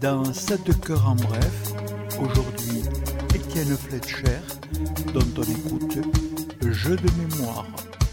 Dans 7 cœurs en bref, aujourd'hui, Étienne Fletcher, dont on écoute le jeu de mémoire.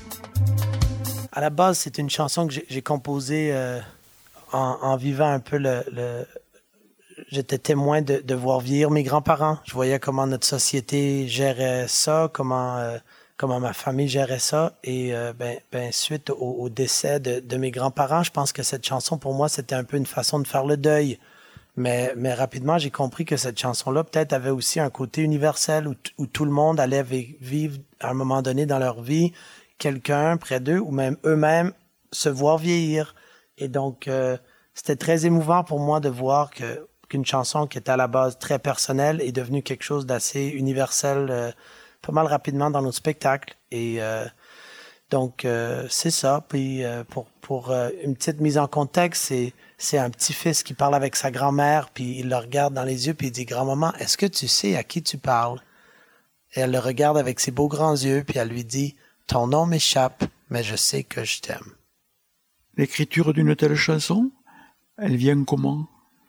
À la base, c'est une chanson que j'ai composée en vivant un peu J'étais témoin de voir vieillir mes grands-parents. Je voyais comment notre société gérait ça, comment ma famille gérait ça. Et suite au décès de mes grands-parents, je pense que cette chanson, pour moi, c'était un peu une façon de faire le deuil. Mais rapidement, j'ai compris que cette chanson-là, peut-être, avait aussi un côté universel où tout le monde allait vivre à un moment donné dans leur vie quelqu'un près d'eux ou même eux-mêmes se voir vieillir. Et donc, c'était très émouvant pour moi de voir qu'une chanson qui était à la base très personnelle est devenue quelque chose d'assez universel pas mal rapidement dans nos spectacles. Et donc, c'est ça. Puis, pour une petite mise en contexte, c'est un petit-fils qui parle avec sa grand-mère, puis il le regarde dans les yeux, puis il dit « Grand-maman, est-ce que tu sais à qui tu parles? » Et elle le regarde avec ses beaux grands yeux, puis elle lui dit « Ton nom m'échappe, mais je sais que je t'aime. » L'écriture d'une telle chanson, elle vient comment?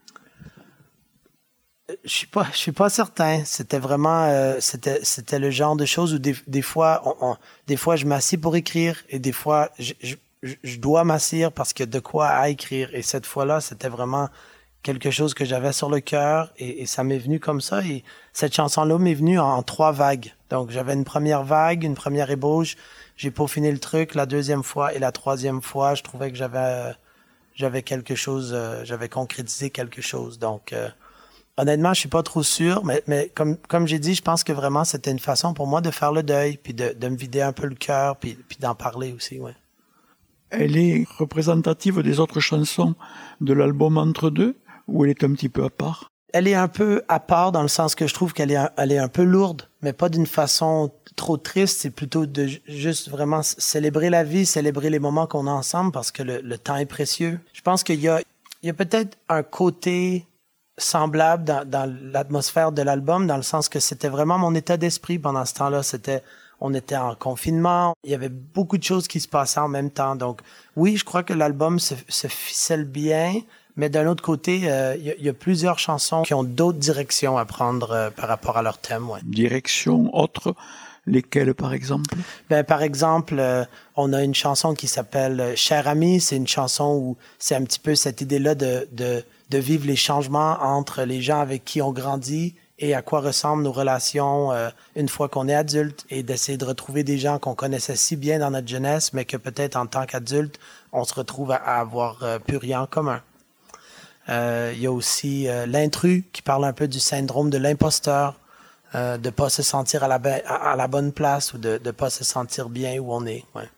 Je suis pas certain. C'était vraiment, c'était le genre de choses où des fois, je m'assieds pour écrire et des fois, je dois m'asseoir parce qu'il y a de quoi à écrire. Et cette fois-là, c'était vraiment quelque chose que j'avais sur le cœur et ça m'est venu comme ça. Et cette chanson-là m'est venue en 3 vagues. Donc, j'avais une première vague, une première ébauche. J'ai peaufiné le truc la deuxième fois et la troisième fois, je trouvais que j'avais quelque chose, j'avais concrétisé quelque chose. Donc, honnêtement, je suis pas trop sûr, mais comme j'ai dit, je pense que vraiment c'était une façon pour moi de faire le deuil, puis de me vider un peu le cœur, puis d'en parler aussi, ouais. Elle est représentative des autres chansons de l'album Entre deux, ou elle est un petit peu à part? Elle est un peu à part dans le sens que je trouve qu'elle est un peu lourde, mais pas d'une façon trop triste. C'est plutôt de juste vraiment célébrer la vie, célébrer les moments qu'on a ensemble parce que le temps est précieux. Je pense qu'il y a peut-être un côté semblable dans l'atmosphère de l'album, dans le sens que c'était vraiment mon état d'esprit pendant ce temps-là. On était en confinement, il y avait beaucoup de choses qui se passaient en même temps. Donc oui, je crois que l'album se ficelle bien, mais d'un autre côté, il y a plusieurs chansons qui ont d'autres directions à prendre par rapport à leur thème. Ouais. Directions autres, lesquelles par exemple? Par exemple, on a une chanson qui s'appelle « Cher ami ». C'est une chanson où c'est un petit peu cette idée-là de vivre les changements entre les gens avec qui on grandit et à quoi ressemblent nos relations une fois qu'on est adulte et d'essayer de retrouver des gens qu'on connaissait si bien dans notre jeunesse, mais que peut-être en tant qu'adulte, on se retrouve à avoir plus rien en commun. Il y a aussi l'intrus qui parle un peu du syndrome de l'imposteur, de pas se sentir à la bonne place ou de pas se sentir bien où on est. Ouais.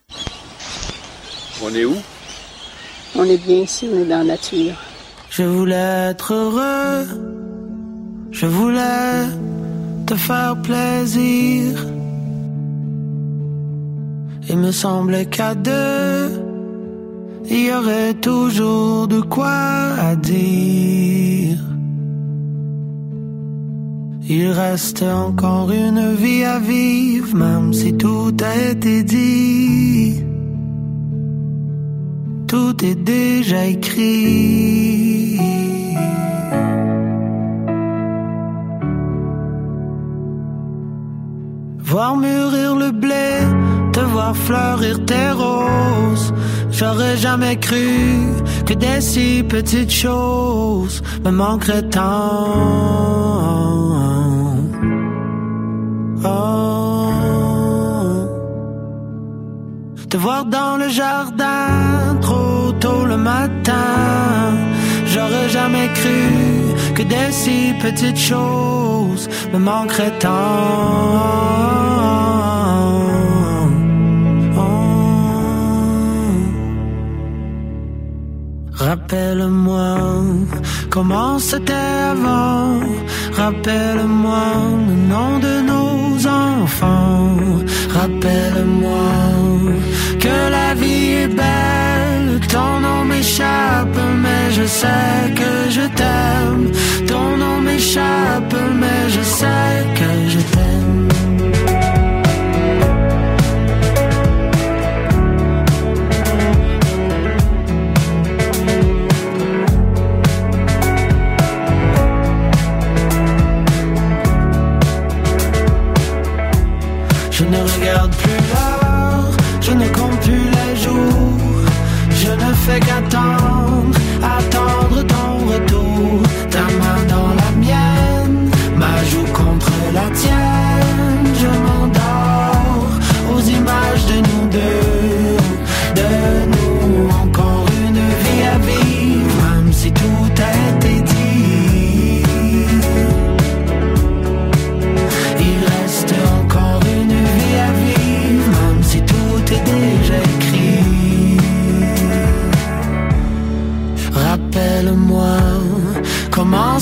On est où? On est bien ici, on est dans la nature. Je voulais être heureux, je voulais te faire plaisir. Il me semblait qu'à deux, il y aurait toujours de quoi à dire. Il reste encore une vie à vivre, même si tout a été dit. Tout est déjà écrit. Voir mûrir le blé, te voir fleurir tes roses. J'aurais jamais cru que des si petites choses me manqueraient tant. Oh. Te voir dans le jardin trop tôt le matin. J'aurais jamais cru que des si petites choses me manqueraient tant. Rappelle-moi comment c'était avant. Rappelle-moi le nom de nos enfants. Rappelle-moi que la vie est belle. Ton nom m'échappe, mais je sais que je t'aime. Ton nom m'échappe, mais je sais que je t'aime.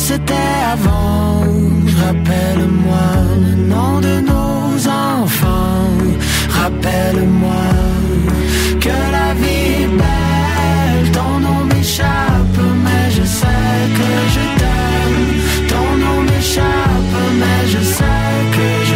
c'était avant. Rappelle-moi le nom de nos enfants. Rappelle-moi que la vie est belle. Ton nom m'échappe, mais je sais que je t'aime. Ton nom m'échappe, mais je sais que je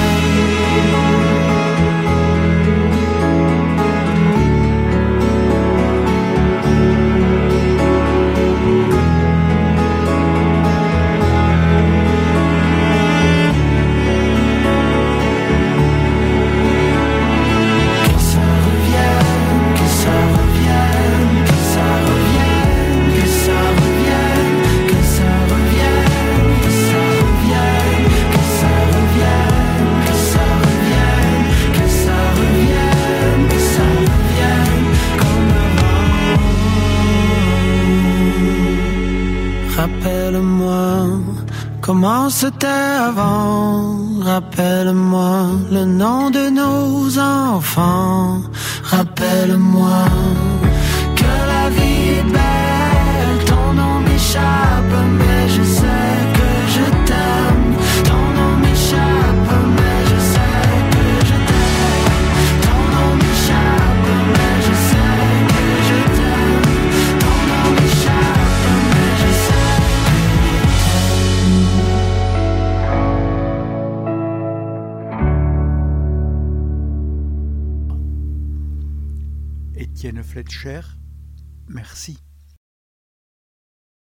Rappelle-moi comment c'était avant. Rappelle-moi le nom de nos enfants. Rappelle-moi que la vie est belle. Ton nom m'échappe, mais je sais que je t'aime. Ton nom m'échappe, mais je sais que je t'aime. Ton nom m'échappe, mais je sais que je t'aime. Ton nom m'échappe, mais je sais. Étienne Fletcher, merci.